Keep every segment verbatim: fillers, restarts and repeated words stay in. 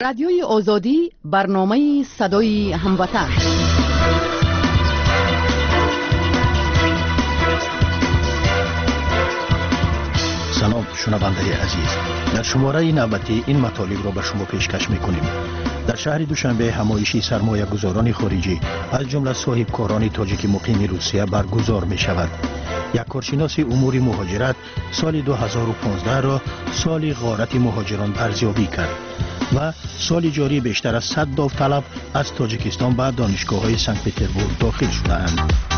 رادیوی آزادی، برنامه صدای هموطن. سلام شنونده عزیز، در شماره نوبتی این مطالب را به شما پیشکش میکنیم. در شهر دوشنبه همایشی سرمایه گذاران خارجی از جمله صاحبکاران تاجیک مقیم روسیه برگزار می شود. یک کارشناس امور مهاجرت سال دو هزار و پانزده را سال غارت مهاجران ارزیابی کرد و سال جاری بیشتر از صد داوطلب از تاجیکستان به دانشگاه‌های سنت پترزبورگ داخل شده‌اند.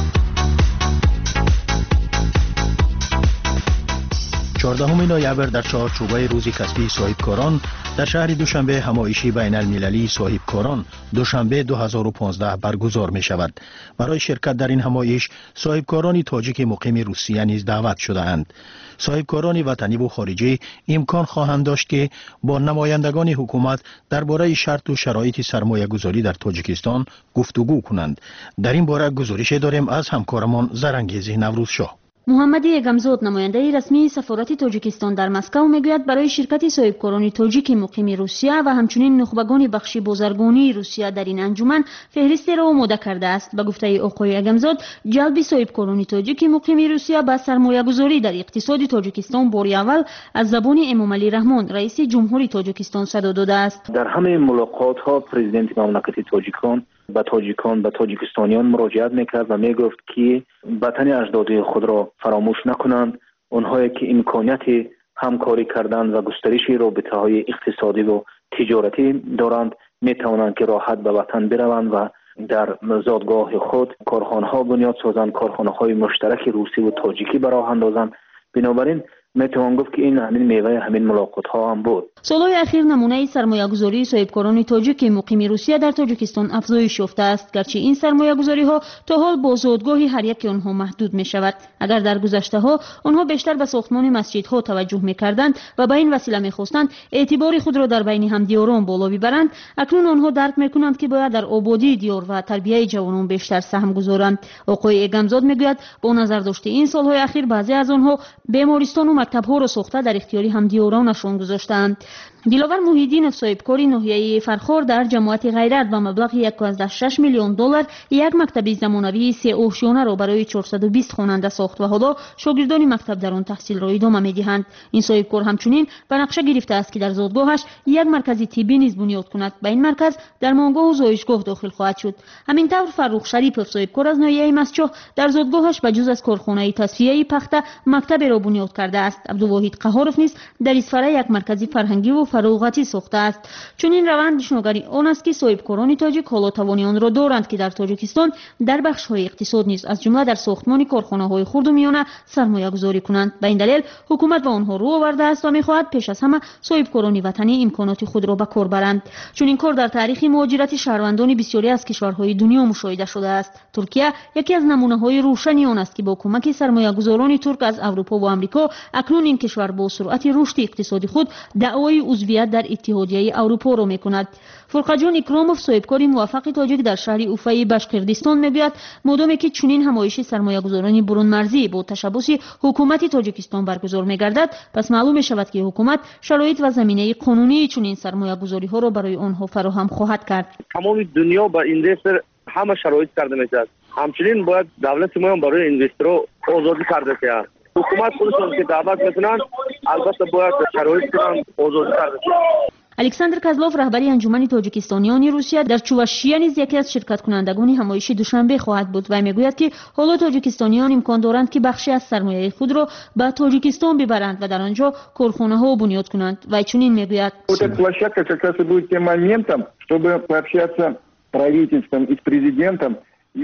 چهاردهم نوامبر در چهارچوبه روز کسبی صاحبکاران در شهر دوشنبه همایشی بین المللی صاحبکاران دوشنبه دو هزار و پانزده برگزار می شود. برای شرکت در این همایش صاحبکاران تاجیک مقیم روسیه نیز دعوت شده اند. صاحبکاران وطنی و خارجی امکان خواهند داشت که با نمایندگان حکومت درباره شرط و شرایط سرمایه گذاری در تاجیکستان گفتگو کنند. در این باره گزارش داریم از همکارمان زرنگیز نوروزشاه. محمد یگمزاد نماینده رسمی سفارت تاجیکستان در مسکو میگوید برای شرکت صاحبکاران تاجیک مقیم روسیه و همچنین نخبگان بخش بازرگانی روسیه در این انجمن فهرست را آماده کرده است. به گفته آقای یگمزاد، جلب صاحبکاران تاجیک مقیم روسیه به سرمایه گذاری در اقتصاد تاجیکستان باری اول از زبان امام علی رحمان رئیس جمهوری تاجیکستان صدا داده است. در همه ملاقات ها پرزیدنت مملکت تاجیکان به تاجیکان به تاجیکستانیان مراجعت میکرد و میگفت که وطن اجدادی خود را فراموش نکنند. اونهایی که امکانیت همکاری کردن و گسترش رابطه های اقتصادی و تجارتی دارند میتوانند که راحت به وطن بروند و در زادگاه خود کارخانه ها بنیاد سازند، کارخانه های مشترک روسی و تاجیکی به راه اندازند. بنابراین میتوان گفت که این همین میوه همین ملاقات ها هم بود. سالهای اخیر نمونه سرمایه گذاری صاحبکاران تاجیک مقیم روسیه در تاجیکستان افزایش یافته است، گرچه این سرمایه گذاری ها تا حال با زادگاه هر یک آنها محدود می شود. اگر در گذشته ها آنها بیشتر به ساختمان مسجدها توجه می کردند و به این وسیله می خواستند اعتبار خود را در بین همدیاران بالا ببرند، اکنون آنها درک می کنند که باید در آبادی دیار و تربیت جوانان بیشتر سهم گذارند. آقای یگمزاد میگوید با نظر داشته این سالهای اخیر بعضی از آنها بیمارستان و مکتب‌ها را ساخته در اختیار همدیارانشان گذاشتند. دلاور محیدین صاحبکاری ناحیه فرخار در جماعت غیرت و مبلغ یک و شش میلیون دلار یک مکتب زمانوی سه آشیانه را برای چهارصد و بیست خواننده ساخت و حالا شاگردان مکتب در آن تحصیل را ادامه می‌دهند. این صاحبکار همچنین به نقشه گرفته است که در زادگاهش یک مرکز طبی نیز بنیاد کند. به این مرکز درمانگاه و زایشگاه داخل خواهد شد. همینطور فرخ شریف صاحبکار از ناحیه مسجد در زادگاهش به جز از کارخانه تصفیه پخته مکتب را بنیاد کرده است. عبدالواحد قهارف نیز در اسفره یک مرکز فرهنگی و فراغتی ساخته است. چون این روند نشانگری آن است که صاحبکاران تاجیک حالا توانی آن را دارند که در تاجیکستان در بخش‌های اقتصاد نیز از جمله در ساختمان کارخانه‌های خرد و میانه سرمایه گذاری کنند. به این دلیل حکومت به آنها رو آورده است و می‌خواهد پیش از همه صاحبکاران وطنی امکانات خود را به کار برند. چون این کار در تاریخ مهاجرت شهروندان بسیاری از کشورهای دنیا مشاهده شده است. ترکیه یکی از نمونه‌های روشنی آن است که با کمک سرمایه‌گذاران ترک از اروپا و آمریکا اکنون این کشور با سرعت رشد اقتصادی خود دعوای عضویت در اتحادیه اروپا را می‌کند. فرقجان اکراموف صاحبکار موفق تاجیک در شهر اوفای بشقردستان میگوید مادامی که چنین همایش سرمایه‌گذاران برون مرزی با تشبث حکومت تاجیکستان برگزار می‌گردد، پس معلوم می‌شود که حکومت شرایط و زمینه قانونی چنین سرمایه‌گذاری‌ها را برای آنها فراهم خواهد کرد. تمام دنیا با اینوستر همه شرایط کرده می‌شود. همچنین باید دولت ما برای اینوسترها آزادی کرده شود. حکومت خودشون که دعوت میکنن البته باید شرایط کنن آزادی کرده شود. الکساندر کازلوف رهبری انجمن تاجیکستانیان روسیه در چواشیه نیز یکی از شرکت کنندگان همایش دوشنبه خواهد بود و میگوید که حالا تاجیکستانیان امکان دارند که بخشی از سرمایه خود را به تاجیکستان ببرند و در آنجا کارخانه ها بنیاد کنند. و چنین میگوید площадка как раз и будет тем моментом, чтобы пообщаться с правительством и с президентом.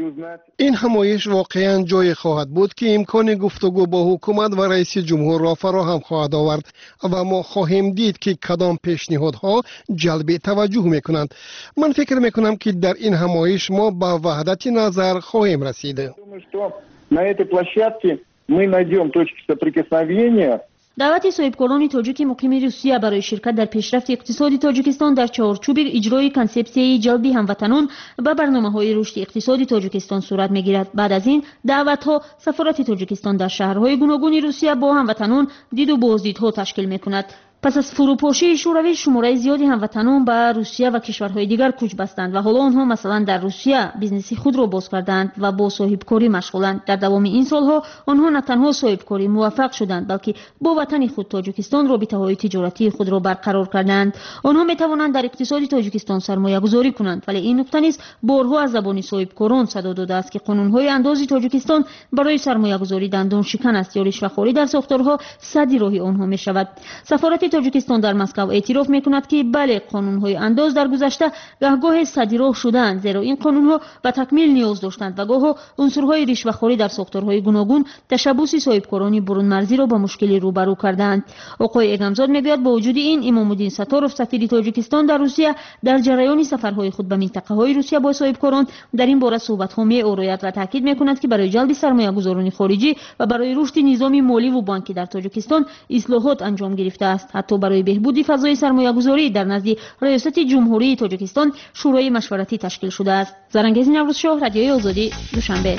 این همایش واقعا جای خواهد بود که امکان گفتگو با حکومت و رئیس جمهور را فراهم خواهد آورد و ما خواهیم دید که کدام پیشنهادها جلب توجه میکنند. من فکر میکنم که در این همایش ما به وحدت نظر خواهیم رسید. На этой площадке мы найдем точки соприкосновения. دعوت صاحبکاران تاجیک مقیم روسیه برای شرکت در پیشرفت اقتصادی تاجیکستان در چارچوب اجرای کنسپسیه جلب هموطنان به برنامه‌های رشد اقتصادی تاجیکستان صورت می‌گیرد. بعد از این دعوت‌ها سفارت تاجیکستان در شهرهای گوناگون روسیه با هموطنان دید و بازدیدها تشکیل می‌کند. پس از فروپاشی شوروی شماره زیادی هموطنان به روسیه و کشورهای دیگر کوچ بستند و حالا آنها مثلا در روسیه بیزنسی خود را باز کردند و با صاحبکاری مشغولند. در دوام این سالها آنها نه تنها صاحبکاری موفق شدند بلکه با وطن خود تاجیکستان رابطه‌های تجارتی خود را برقرار کردند. آنها می توانند در اقتصاد تاجیکستان سرمایه گذاری کنند، ولی این نکته نیز بارها از زبان صاحبکاران صدا داده است که قانون‌های اندازی تاجیکستان برای سرمایه گذاری دندان شکن است یا رشوه‌خواری در ساختارها سدی راهی آنها می شود. سفارت تاجیکستان در مسکو اعتراف می کند که بله، قانون‌های انداز در گذشته گهگاه سدی راه شدند، زیرا این قانون‌ها به تکمیل نیاز داشتند و گاه عنصرهای رشوه‌خواری در ساختارهای گوناگون تشبوس صاحبکاران برون مرزی را به مشکلی روبرو کردند. آقای اگمزاد میگوید با وجود این امام الدین ستارов سفیر تاجیکستان در روسیه در جریان سفرهای خود به منطقه‌های روسیه با صاحبکاران در این باره صحبت‌ها می‌آورد و تاکید می‌کند که برای جلب سرمایه‌گذاران خارجی و برای رشد نظام مالی و بانکی در تاجیکستان اصلاحات انجام گرفته است. حتی برای بهبود فضای سرمایه‌گذاری در نزد ریاست جمهوری تاجیکستان شورای مشورتی تشکیل شده است. زرنگیز نوروزشاه، رادیوی آزادی، دوشنبه.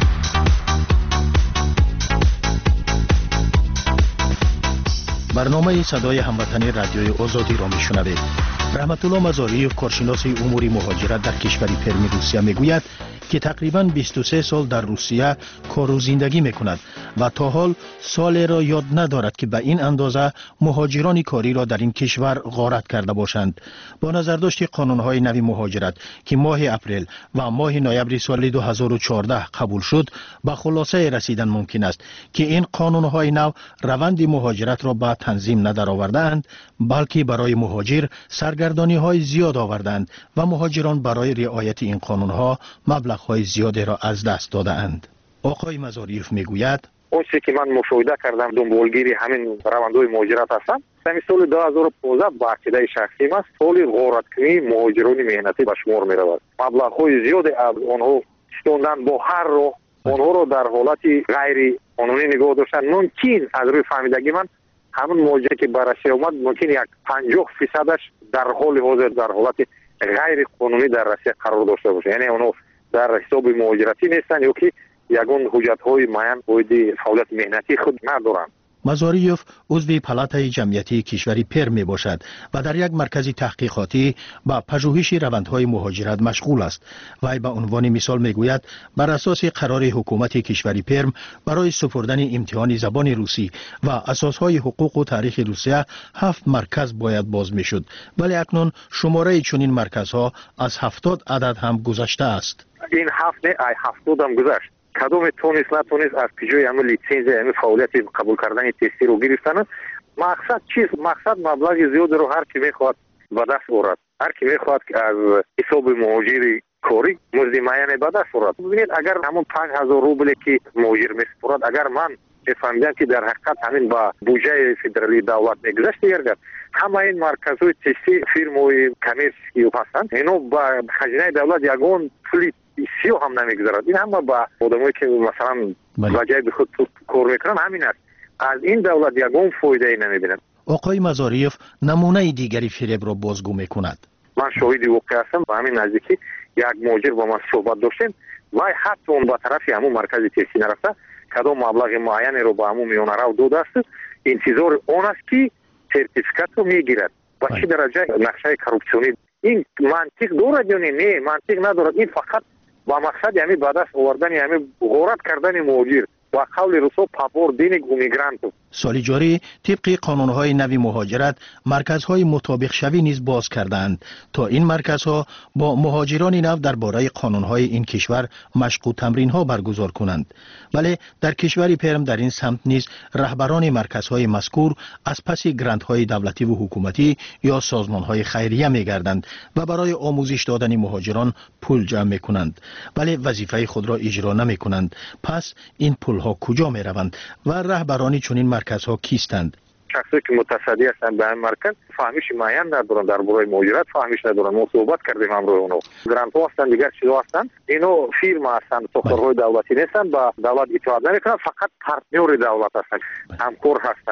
برنامه صدای هموطنی رادیوی آزادی را میشنوید. رحمت الله مزاریف، کارشناس امور مهاجرت در کشور پرمی روسیه میگوید که تقریباً بیست و سه سال در روسیه کار و زندگی میکند و تا حال سالی را یاد ندارد که به این اندازه مهاجران کاری را در این کشور غارت کرده باشند. با نظرداشت قانون‌های نوی مهاجرت که ماه اپریل و ماه نوامبر سال دو هزار و چهارده قبول شد، به خلاصه رسیدن ممکن است که این قانون‌های نو روند مهاجرت را به تنظیم ندارآوردند، بلکه برای مهاجر سرگردانی‌های زیاد آوردند و مهاجران برای رعایت این قانون‌ها مبلغ‌های زیادی را از دست داده‌اند. آقای مزاریف میگوید اون چیزی که من مشاهده کردم دنبالگیری همین روندهای مهاجرت هستم. در سال دو هزار و پانزده با عقیده شخصی ما سال غارتکنی مهاجران مهنتی به شمار می‌رود. مبلغ‌های زیادی از آنها ستوندن با هر رو آنها رو در حالت غیر قانونی نگاه داشتن. ممکن از روی فهمیدگی من همون مهاجری که به روسیه اومد ممکن یک پنجاه درصدش در حال حاضر در حالت غیر قانونی در روسیه قرار داشته باشه، یعنی اونها در حساب مهاجرتی نیستن یا که یگان حجت‌های معین باید فعالیت مهنتی خود ندارند. مزاریف عضو پالاتای جمعیتی کشوری پر می باشد و در یک مرکز تحقیقاتی با پژوهش روندهای مهاجرت مشغول است. وی به عنوان مثال می گوید بر اساس قرار حکومت کشوری پرم برای سپردن امتحان زبان روسی و اساسهای حقوق و تاریخ روسیه هفت مرکز باید باز می شد، ولی اکنون شماره چنین مرکزها از هفتاد عدد هم گذشته است. این هفت نه ای هفتاد هم گذشت. کدام تونست نتونست از پیجوی همه لیسنس همه فعالیت قبول کردن تستی رو گرفتن. مقصد چیست؟ مقصد مبلغ زیاد رو هر کی میخواد به دست آورد. هر کی میخواد از حساب مهاجری کاری مزد معین به دست آورد. ببینید اگر همون پنج هزار روبل که مهاجر میسپرد، اگر من میفهمیدم که در حقیقت همین با بودجه فدرالی دولت میگذشت گردد، همه این مرکزهای تستی فیرم‌های کمرسی هستند، اینو با خزینه دولت یگان پولی سیو هم نمیگذارد. این هم با آدمایی که مثلا وجه به خود کار میکنن همین است. از این دولت یگان فایده ای نمیبینند. آقای مزاریف نمونه دیگری فریب را بازگو میکند. من شاهد واقع هستم. با همین نزدیکی یک مهاجر با من صحبت داشتیم و حتی اون با طرفی همون مرکز تستی نرفته، کدام مبلغ معینی رو با همون میونه رو داده است، انتظار اون است که سرتیفیکات رو میگیرد. و چه درجه نقشه کورپسیونی این منطق دارد یا نه؟ منطق ندارد. این فقط با مقصد یعنی بعد از آوردن یعنی غارت کردن مهاجر و قول روسو پاپور دینگ اومیگرانتو. سال جاری طبق قانون‌های نوی مهاجرت مرکزهای مطابق شوی نیز باز کردند تا این مرکزها با مهاجران نو درباره قانون‌های این کشور مشق و تمرین‌ها برگزار کنند. ولی در کشور پرم در این سمت نیز رهبران مرکزهای مذکور از پس گرانت‌های دولتی و حکومتی یا سازمان‌های خیریه می‌گردند و برای آموزش دادن مهاجران پول جمع می‌کنند، ولی وظیفه خود را اجرا نمی‌کنند. پس این پول‌ها کجا می‌روند و رهبران چنین مرکزها کیستند؟ شخصی که متصدی هستند به این مرکز فهمیش معین ندارن در برای مهاجرت، فهمیش ندارن. ما صحبت کردیم امروز اونو گرانت ها هستند، دیگر چیزا هستند. اینو فیرما هستند، ساختارهای دولتی نیستند، با دولت اطاعت نمیکنند، فقط پارتنر دولت هستند، همکار هستند.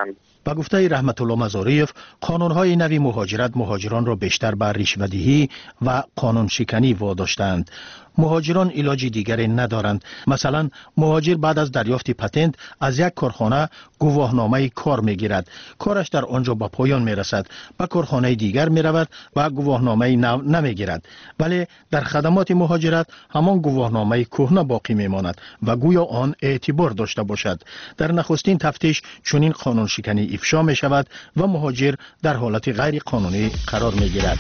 با گفته رحمت الله مزاریف، قانون‌های نوی مهاجرت مهاجران را بیشتر بر رشوه‌دهی و قانون شکنی واداشتند. مهاجران علاج دیگری ندارند. مثلا مهاجر بعد از دریافت پتنت از یک کارخانه گواهنامه کار میگیرد. کارش در آنجا به پایان میرسد. به کارخانه دیگر میرود و گواهنامه نو نمیگیرد. ولی در خدمات مهاجرت همان گواهنامه کهنه باقی میماند و گویا آن اعتبار داشته باشد. در نخستین تفتیش چنین قانون شکنی افشا می شود و مهاجر در حالت غیر قانونی قرار می گیرد.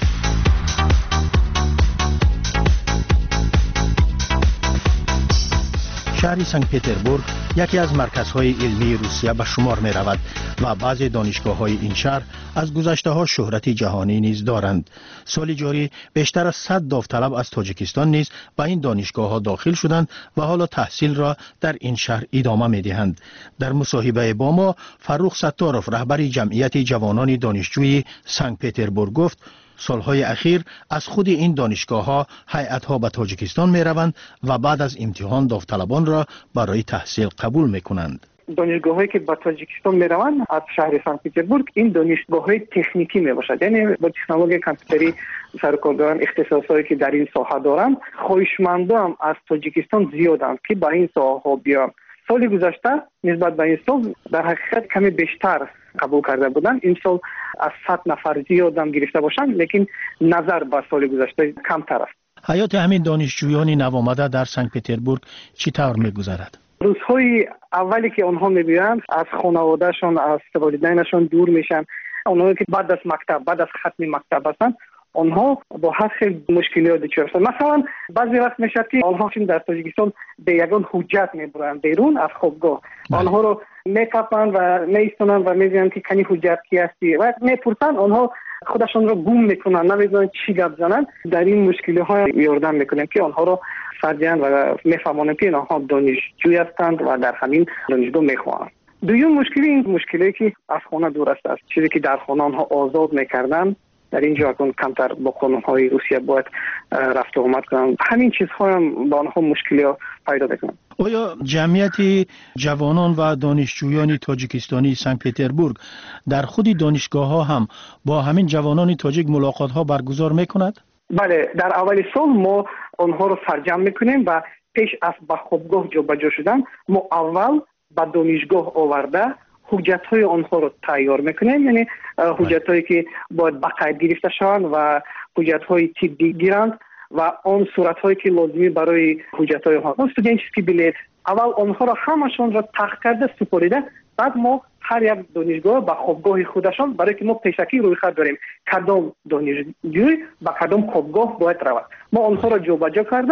شهر سنت پتربورگ یکی از مرکزهای علمی روسیه به شمار می رود و بعضی دانشگاه های این شهر از گذشته ها شهرت جهانی نیز دارند. سال جاری بیشتر از صد داوطلب از تاجیکستان نیز به این دانشگاه ها داخل شدند و حالا تحصیل را در این شهر ادامه می دهند. در مصاحبه با ما فروخ ستاروف رهبر جمعیت جوانان دانشجوی سنت پتربورگ گفت سالهای اخیر از خود این دانشگاه ها هیئت ها به تاجیکستان می روند و بعد از امتحان داوطلبان را برای تحصیل قبول می کنند. دانشگاه هایی که به تاجیکستان می روند از شهر سنت پتربورگ این دانشگاه های تکنیکی می باشد، یعنی با تکنولوژی کامپیوتری سرکار دارند، اختصاصایی که در این ساحه دارند. خواهشمندان از تاجیکستان زیادند که به این ساحه ها بیان. سال گذشته نسبت به این سال در حقیقت کمی بیشتر قبول کرده بودند. این سال از صد نفر زیاد هم گرفته باشند، لیکن نظر به سال گذشته کمتر است. حیات همین دانشجویان نوآمده در سنت پتربورگ چطور می‌گذرد؟ روزهای اولی که آنها می‌بینند از خانواده‌شان، از والدینشان دور میشن. آنها که بعد از مکتب، بعد از ختم مکتب هستند، آنها با هر خیلی مشکلات دچار هستند. مثلا بعضی وقت میشه که آنها چون در تاجیکستان به یگان حجت میبرند بیرون از خوابگاه، آنها رو میکپند و میستونند و میگویند که کنی حجت کی هستی و میپرسند، آنها خودشان رو گم میکنند، نمیدونند چی گپ زنند. در این مشکلات یاردن میکنیم که آنها رو فرجن و میفهمانند که آنها دانشجوی هستند و در همین دانشگاه میخوانند. دوم مشکل این مشکلی که از خانه دور است، چیزی که در خانه آنها آزاد میکردند در اینجا اکن کمتر با قانون‌های روسیه باید رفت و آمد کنند. همین چیزها هم با آنها مشکلی پیدا میکنند. آیا جمعیت جوانان و دانشجویان تاجیکستانی سنت پتربورگ در خود دانشگاه ها هم با همین جوانان تاجیک ملاقات ها برگزار میکند؟ بله، در اول سال ما آنها رو سرجم میکنیم و پیش از به خوابگاه جابجا شدن ما اول به دانشگاه آورده حجت‌های آنها رو تیار میکنیم، یعنی حجت‌هایی که باید باقاعد گرفته شوند و حجت‌های طبی گیرند و آن صورت‌هایی که لازمی برای حجت‌های آنها، استودنتسکی بلیت، اول آنها را همشون را تحقیق کرده سپریده، بعد ما هر یک دانشگاه با خوابگاه خودشان، برای که ما پیشکی رویخط داریم کدام دانشجوی با کدام خوابگاه باید رود، ما آنها را جابجا کرده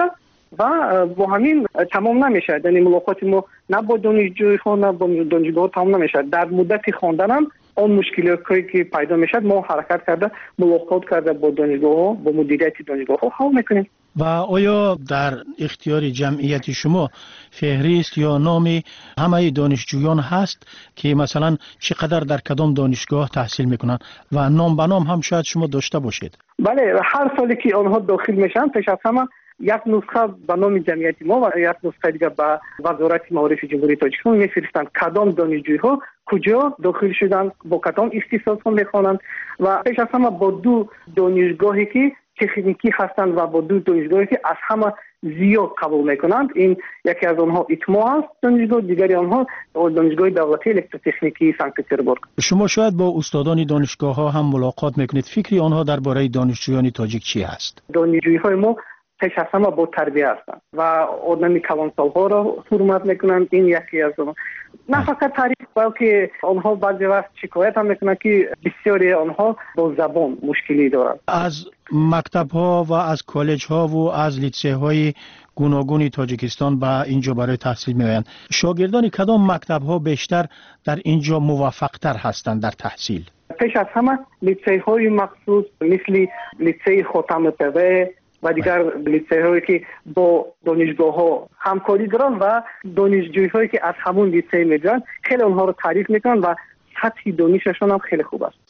و با همین تمام نمیشه. یعنی ملاقات ما نه با دانشجوی خود نه با دانشگاه تمام نمیشه. در مدت خواندن هم اون مشکلاتی که پیدا میشه ما حرکت کرده ملاقات کرده با دانشگاه ها، با مدیریت دانشگاه ها حل میکنیم. و آیا در اختیار جمعیت شما فهرست یا نام همه دانشجویان هست که مثلا چقدر در کدام دانشگاه تحصیل میکنن و نام به نام هم شاید شما داشته باشید؟ بله، هر سالی که آنها داخل میشن پیش از همه یک نسخه به نام جمعیت ما و یک نسخه دیگه به وزارت معارف جمهوری تاجیکستان میفرستند کدام دانشجوی ها کجا داخل شدن، با کدام اختصاص ها میخوانند و پیش از همه با دو دانشگاهی که تکنیکی هستند و با دو دانشگاهی که از همه زیاد قبول میکنند. این یکی از آنها ایتما است دانشگاه، دیگری آنها دانشگاه دولتی الکتروتکنیکی سنت پتربورگ. شما شاید با استادان دانشگاه ها هم ملاقات میکنید، فکری آنها درباره دانشجویان تاجیک چی است؟ دانشجوی های ما پیش از همه با تربیه هستند و آدمی کلانسال ها را حرمت میکنند. این یکی از اون، نه فقط تعریف بلکه آنها بعضی وقت شکایت هم میکنند که بسیاری آنها با زبان مشکلی دارند. از مکتب ها و از کالج ها و از لیسه های گوناگون تاجیکستان به اینجا برای تحصیل میآیند. شاگردان کدام مکتب ها بیشتر در اینجا موفق تر هستند در تحصیل؟ پیش از همه لیسه های مخصوص مثل لیسه خاتم طبع و دیگر لیسه هایی که با دانشگاه ها همکاری دارن و دانشجوی هایی که از همون لیسه میدن خیلی اونها رو تعریف میکنن و سطح دانششون هم خیلی خوب است.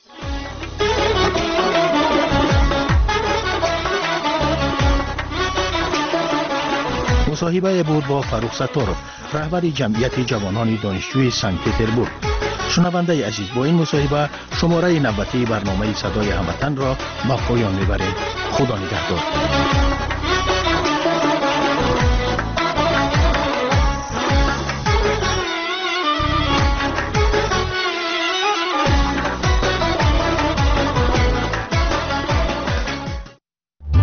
مصاحبه بود با فروخ ستاروف رهبر جمعیت جوانان دانشجوی سنت پتربورگ. شنونده عزیز، با این مصاحبه شماره نوبتی برنامه صدای هموطن را به پایان میبریم. خدا نگهدار.